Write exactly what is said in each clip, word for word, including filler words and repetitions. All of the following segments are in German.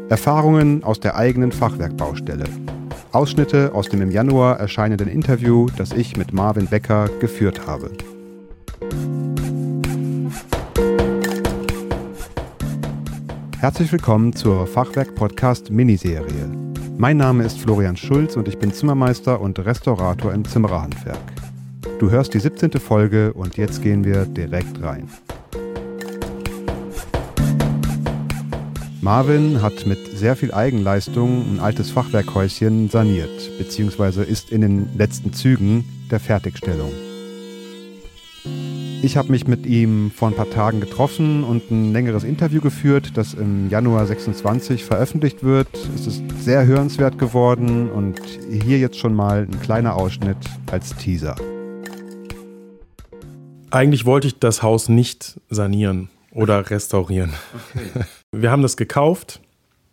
Erfahrungen aus der eigenen Fachwerkbaustelle. Ausschnitte aus dem im Januar erscheinenden Interview, das ich mit Marvin Becker geführt habe. Herzlich willkommen zur Fachwerk-Podcast-Miniserie. Mein Name ist Florian Schulz und ich bin Zimmermeister und Restaurator im Zimmererhandwerk. Du hörst die siebzehnte Folge und jetzt gehen wir direkt rein. Marvin hat mit sehr viel Eigenleistung ein altes Fachwerkhäuschen saniert, beziehungsweise ist in den letzten Zügen der Fertigstellung. Ich habe mich mit ihm vor ein paar Tagen getroffen und ein längeres Interview geführt, das im Januar sechsundzwanzig veröffentlicht wird. Es ist sehr hörenswert geworden und hier jetzt schon mal ein kleiner Ausschnitt als Teaser. Eigentlich wollte ich das Haus nicht sanieren oder restaurieren. Okay. Wir haben das gekauft,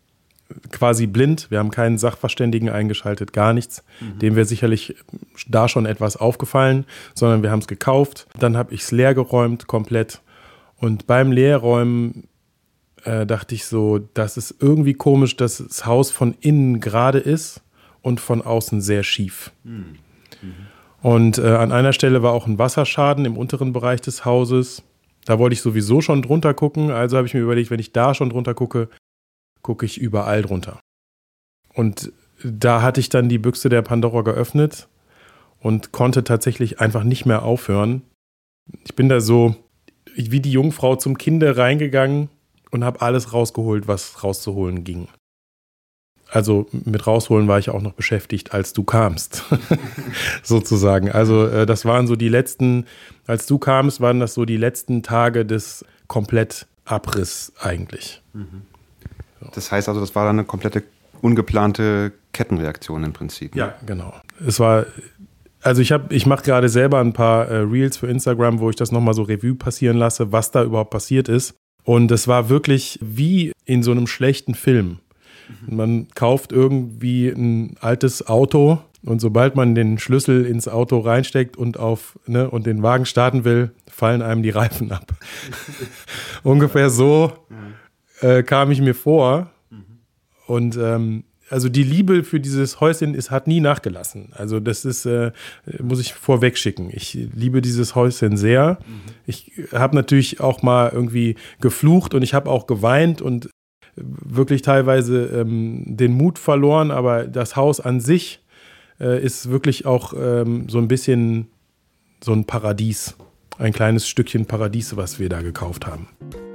quasi blind. Wir haben keinen Sachverständigen eingeschaltet, gar nichts. Mhm. Dem wäre sicherlich da schon etwas aufgefallen, sondern wir haben es gekauft. Dann habe ich es leer geräumt, komplett. Und beim Leerräumen äh, dachte ich so, das ist irgendwie komisch, dass das Haus von innen gerade ist und von außen sehr schief. Mhm. Mhm. Und äh, an einer Stelle war auch ein Wasserschaden im unteren Bereich des Hauses. Da wollte ich sowieso schon drunter gucken, also habe ich mir überlegt, wenn ich da schon drunter gucke, gucke ich überall drunter. Und da hatte ich dann die Büchse der Pandora geöffnet und konnte tatsächlich einfach nicht mehr aufhören. Ich bin da so wie die Jungfrau zum Kinde reingegangen und habe alles rausgeholt, was rauszuholen ging. Also mit rausholen war ich auch noch beschäftigt, als du kamst, sozusagen. Also äh, das waren so die letzten, als du kamst, waren das so die letzten Tage des Komplettabriss eigentlich. Mhm. So. Das heißt also, das war dann eine komplette ungeplante Kettenreaktion im Prinzip. Ne? Ja, genau. Es war, also ich habe, ich mache gerade selber ein paar äh, Reels für Instagram, wo ich das nochmal so Revue passieren lasse, was da überhaupt passiert ist. Und es war wirklich wie in so einem schlechten Film. Man kauft irgendwie ein altes Auto und sobald man den Schlüssel ins Auto reinsteckt und auf ne, und den Wagen starten will, fallen einem die Reifen ab. Ungefähr so äh, kam ich mir vor. Und ähm, also die Liebe für dieses Häuschen ist, hat nie nachgelassen. Also das ist, äh, muss ich vorweg schicken. Ich liebe dieses Häuschen sehr. Ich habe natürlich auch mal irgendwie geflucht und ich habe auch geweint und wirklich teilweise ähm, den Mut verloren, aber das Haus an sich äh, ist wirklich auch ähm, so ein bisschen so ein Paradies, ein kleines Stückchen Paradies, was wir da gekauft haben.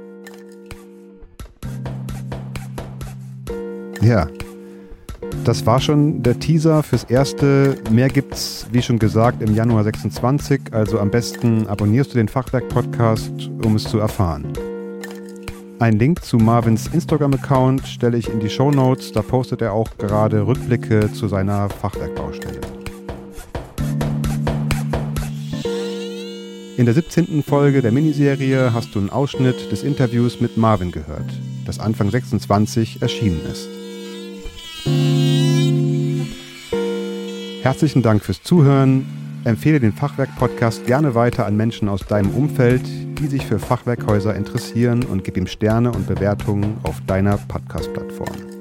Ja, das war schon der Teaser fürs Erste. Mehr gibt's, wie schon gesagt, im Januar sechsundzwanzig, also am besten abonnierst du den Fachwerk-Podcast, um es zu erfahren. Einen Link zu Marvins Instagram-Account stelle ich in die Shownotes, da postet er auch gerade Rückblicke zu seiner Fachwerkbaustelle. In der siebzehnten Folge der Miniserie hast du einen Ausschnitt des Interviews mit Marvin gehört, das Anfang sechsundzwanzig erschienen ist. Herzlichen Dank fürs Zuhören. Empfehle den Fachwerk-Podcast gerne weiter an Menschen aus deinem Umfeld, die sich für Fachwerkhäuser interessieren und gib ihm Sterne und Bewertungen auf deiner Podcast-Plattform.